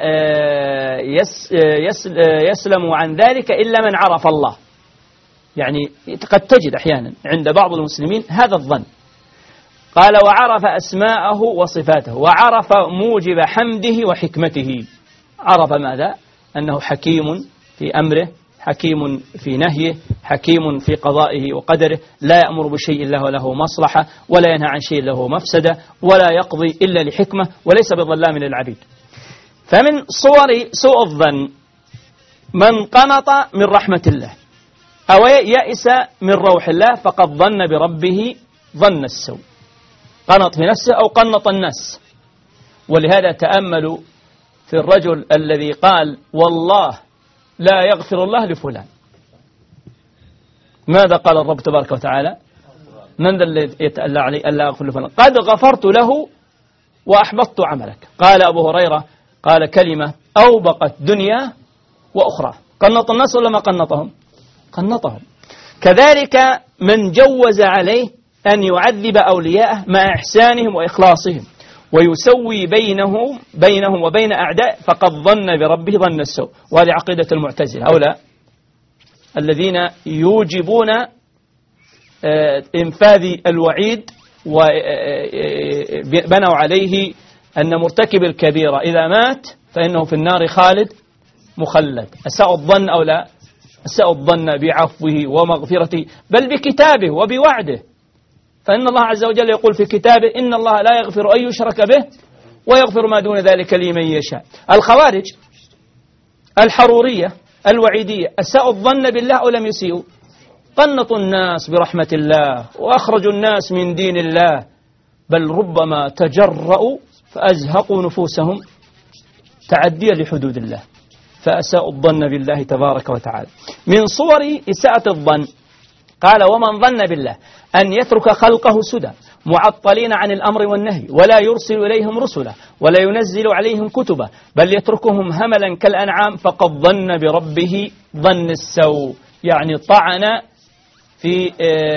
يسلم عن ذلك إلا من عرف الله. يعني قد تجد أحيانا عند بعض المسلمين هذا الظن. قال: وعرف أسماءه وصفاته، وعرف موجب حمده وحكمته. عرف ماذا؟ أنه حكيم في أمره، حكيم في نهيه، حكيم في قضائه وقدره، لا يأمر بشيء إلا له مصلحة، ولا ينهى عن شيء له مفسدة، ولا يقضي إلا لحكمة، وليس بظلام للعبيد. فمن صور سوء الظن من قنط من رحمة الله أو يئس من روح الله، فقد ظن بربه ظن السوء، قنط في نفسه أو قنط الناس. ولهذا تأملوا في الرجل الذي قال: والله لا يغفر الله لفلان. ماذا قال الرب تبارك وتعالى؟ من ذا الذي يتألى علي ألا يغفر لفلان؟ قد غفرت له وأحبطت عملك. قال أبو هريرة، قال كلمة أوبقت دنيا وأخرى. قنط الناس ولا ما قنطهم؟ قنطهم. كذلك من جوز عليه أن يعذب أولياءه مع إحسانهم وإخلاصهم ويسوي بينهم بينهم وبين أعداء، فقد ظن بربه ظن السوء. وهذه عقيدة المعتزلة أو لا؟ الذين يوجبون إنفاذ الوعيد وبنوا عليه أن مرتكب الكبيرة إذا مات فإنه في النار خالد مخلد. أساء الظن أو لا؟ أساء الظن بعفوه ومغفرته بل بكتابه وبوعده، فإن الله عز وجل يقول في كتابه إن الله لا يغفر أن يشرك به ويغفر ما دون ذلك لمن يشاء. الخوارج الحرورية الوعيدية أساءوا الظن بالله أو لم يسيئوا؟ قنطوا الناس برحمة الله وأخرجوا الناس من دين الله، بل ربما تجرؤوا فأزهقوا نفوسهم تعديا لحدود الله، فأساءوا الظن بالله تبارك وتعالى. من صور إساءة الظن قال ومن ظن بالله أن يترك خلقه سدى معطلين عن الأمر والنهي ولا يرسل إليهم رسلا ولا ينزل عليهم كتبا بل يتركهم هملا كالأنعام فقد ظن بربه ظن السوء، يعني طعن في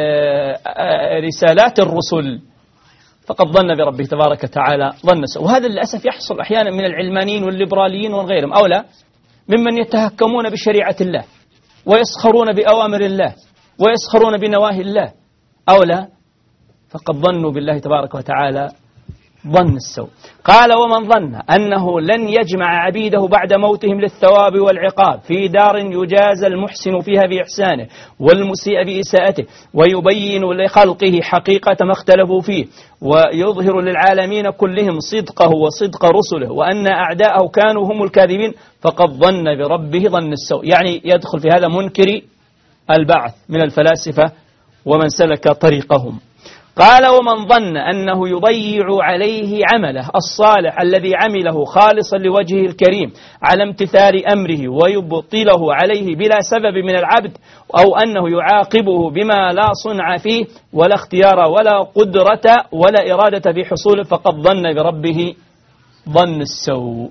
رسالات الرسل، فقد ظن بربه تبارك وتعالى ظن السوء. وهذا للأسف يحصل أحيانا من العلمانيين والليبراليين وغيرهم أولى ممن يتهكمون بشريعة الله ويسخرون بأوامر الله ويسخرون بنواهي الله، أولى فقد ظنوا بالله تبارك وتعالى ظن السوء. قال ومن ظن أنه لن يجمع عبيده بعد موتهم للثواب والعقاب في دار يجازى المحسن فيها بإحسانه والمسيء بإساءته ويبين لخلقه حقيقة ما اختلفوا فيه ويظهر للعالمين كلهم صدقه وصدق رسله وأن أعداءه كانوا هم الكاذبين فقد ظن بربه ظن السوء، يعني يدخل في هذا منكر البعث من الفلاسفة ومن سلك طريقهم. قال ومن ظن أنه يضيع عليه عمله الصالح الذي عمله خالصا لوجهه الكريم على امتثال أمره ويبطله عليه بلا سبب من العبد أو أنه يعاقبه بما لا صنع فيه ولا اختيار ولا قدرة ولا إرادة في حصوله فقد ظن بربه ظن السوء،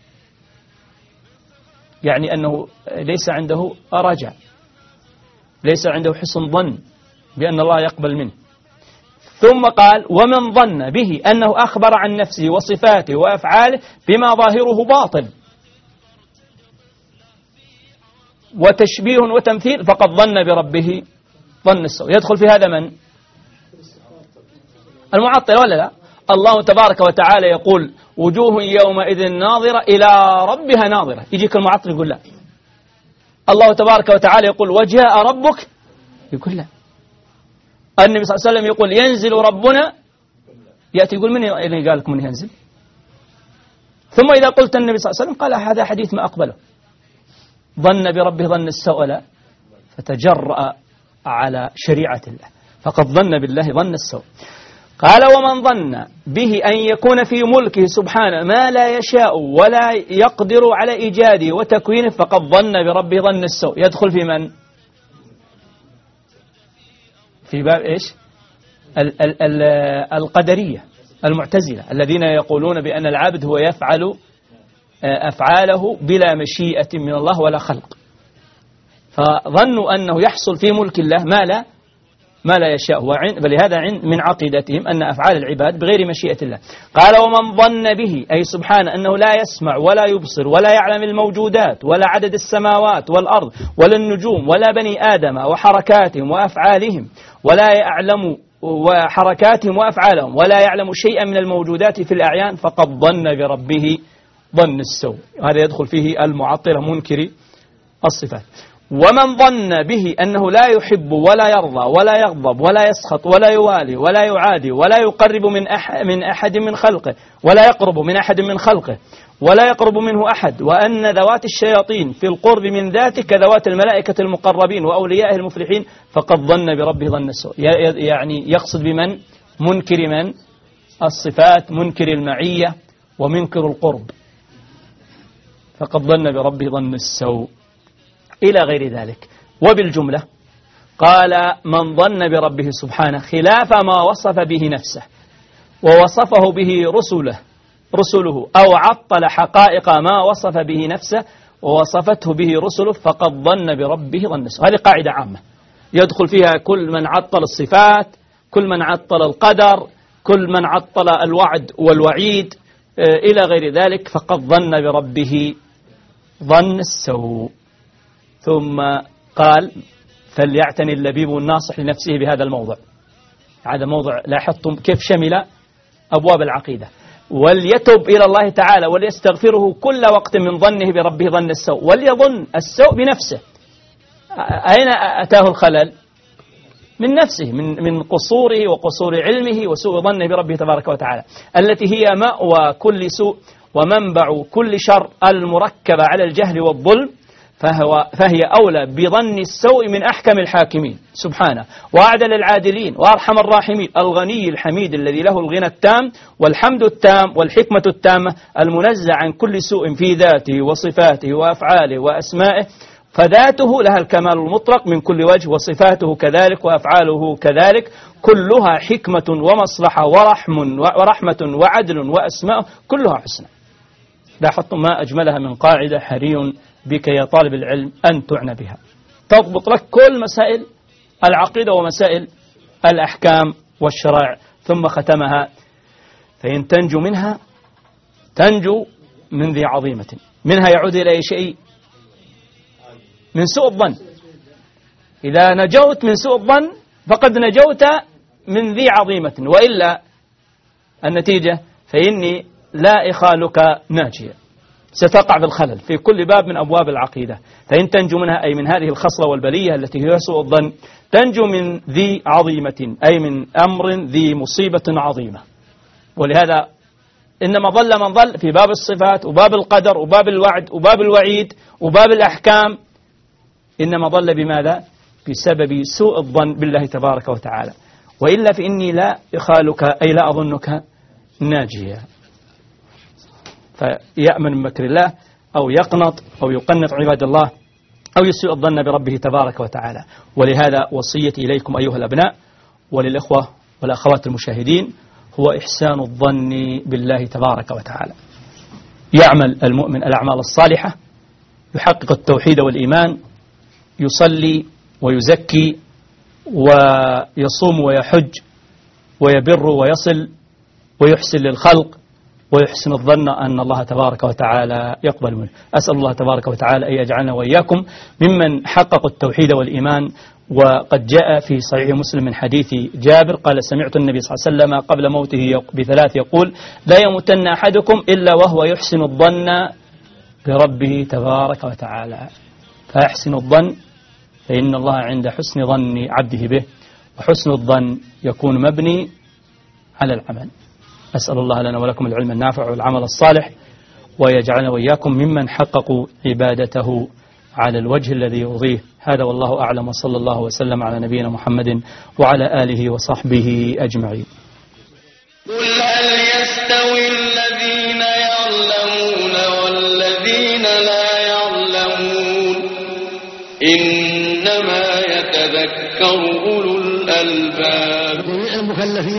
يعني أنه ليس عنده رجع، ليس عنده حسن ظن بأن الله يقبل منه. ثم قال ومن ظن به أنه أخبر عن نفسه وصفاته وأفعاله بما ظاهره باطل وتشبيه وتمثيل فقد ظن بربه ظن السوء. يدخل في هذا من؟ المعطل ولا لا؟ الله تبارك وتعالى يقول وجوه يومئذ ناظرة إلى ربها ناظرة، يجيك المعطل يقول لا. الله تبارك وتعالى يقول وجاء ربك، يقول لا. النبي صلى الله عليه وسلم يقول ينزل ربنا، يأتي يقول من اللي قال لكم من ينزل؟ ثم إذا قلت النبي صلى الله عليه وسلم قال هذا حديث ما أقبله. ظن بربه ظن السوء لا، فتجرأ على شريعة الله فقد ظن بالله ظن السوء. قال ومن ظن به أن يكون في ملكه سبحانه ما لا يشاء ولا يقدر على إيجاده وتكوينه فقد ظن بربه ظن السوء. يدخل في من؟ في باب إيش؟ ال ال ال القدرية المعتزلة الذين يقولون بأن العبد هو يفعل أفعاله بلا مشيئة من الله ولا خلق، فظنوا أنه يحصل في ملك الله ما لا ما لا يشاء، ولهذا من عقيدتهم أن أفعال العباد بغير مشيئة الله. قال ومن ظن به أي سبحانه أنه لا يسمع ولا يبصر ولا يعلم الموجودات ولا عدد السماوات والأرض ولا النجوم ولا بني آدم وحركاتهم وأفعالهم ولا يعلم وحركاتهم وأفعالهم ولا يعلم شيئا من الموجودات في الأعيان فقد ظن بربه ظن السوء. هذا يدخل فيه المعطلة منكر الصفات. ومن ظن به أنه لا يحب ولا يرضى ولا يغضب ولا يسخط ولا يوالي ولا يعادي ولا يقرب من أحد من أحد من خلقه ولا يقرب من أحد من خلقه ولا يقرب منه أحد وأن ذوات الشياطين في القرب من ذاته كذوات الملائكة المقربين وأوليائه المفلحين فقد ظن بربه ظن السوء. يعني يقصد بمن؟ منكر من؟ الصفات، منكر المعية ومنكر القرب، فقد ظن بربه ظن السوء إلى غير ذلك. وبالجملة قال من ظن بربه سبحانه خلاف ما وصف به نفسه ووصفه به رسله رسله أو عطل حقائق ما وصف به نفسه ووصفته به رسله فقد ظن بربه ظن السوء. هذه قاعدة عامة يدخل فيها كل من عطل الصفات، كل من عطل القدر، كل من عطل الوعد والوعيد إلى غير ذلك فقد ظن بربه ظن السوء. ثم قال فليعتني اللبيب الناصح لنفسه بهذا الموضع. هذا موضع لاحظتم كيف شمل أبواب العقيدة. وليتب إلى الله تعالى وليستغفره كل وقت من ظنه بربه ظن السوء، وليظن السوء بنفسه. أين أتاه الخلل؟ من نفسه، من من قصوره وقصور علمه وسوء ظنه بربه تبارك وتعالى، التي هي مأوى كل سوء ومنبع كل شر المركبة على الجهل والظلم. فهو فهي أولى بظن السوء من أحكم الحاكمين سبحانه وأعدل العادلين وأرحم الراحمين، الغني الحميد الذي له الغنى التام والحمد التام والحكمة التامة، المنزع عن كل سوء في ذاته وصفاته وأفعاله وأسمائه، فذاته لها الكمال المطلق من كل وجه، وصفاته كذلك وأفعاله كذلك، كلها حكمة ومصلحة ورحم ورحمة وعدل وأسماء كلها حسنى. لاحظتم ما أجملها من قاعدة حري بك يا طالب العلم أن تعنى بها، تضبط لك كل مسائل العقيدة ومسائل الأحكام والشرائع. ثم ختمها فإن تنجو منها تنجو من ذي عظيمة، منها يعود إلى شيء من سوء الظن. إذا نجوت من سوء الظن فقد نجوت من ذي عظيمة، وإلا النتيجة فإني لا إخالك ناجية، ستقع في الخلل في كل باب من أبواب العقيدة. فإن تنجو منها أي من هذه الخصلة والبلية التي هي سوء الظن، تنجو من ذي عظيمة أي من أمر ذي مصيبة عظيمة. ولهذا إنما ضل من ضل في باب الصفات وباب القدر وباب الوعد وباب الوعيد وباب الأحكام، إنما ضل بماذا؟ بسبب سوء الظن بالله تبارك وتعالى. وإلا فإني لا إخالك أي لا أظنك ناجيا. فيأمن من مكر الله أو يقنط أو يقنط عباد الله أو يسوء الظن بربه تبارك وتعالى. ولهذا وصيتي إليكم أيها الأبناء وللإخوة والأخوات المشاهدين هو إحسان الظن بالله تبارك وتعالى. يعمل المؤمن الأعمال الصالحة، يحقق التوحيد والإيمان، يصلي ويزكي ويصوم ويحج ويبر ويصل ويحسن للخلق ويحسن الظن أن الله تبارك وتعالى يقبل منه. أسأل الله تبارك وتعالى أن يجعلنا وإياكم ممن حققوا التوحيد والإيمان. وقد جاء في صحيح مسلم من حديث جابر قال سمعت النبي صلى الله عليه وسلم قبل موته بثلاث يقول لا يموتن أحدكم إلا وهو يحسن الظن بربه تبارك وتعالى. فأحسن الظن فإن الله عند حسن ظن عبده به، وحسن الظن يكون مبني على العمل. أسأل الله لنا ولكم العلم النافع والعمل الصالح، ويجعلنا وإياكم ممن حققوا عبادته على الوجه الذي يرضيه. هذا والله أعلم، وصلى الله وسلم على نبينا محمد وعلى آله وصحبه أجمعين. قل هل يستوي الذين يعلمون والذين لا يعلمون إنما يتذكر أولو الألباب.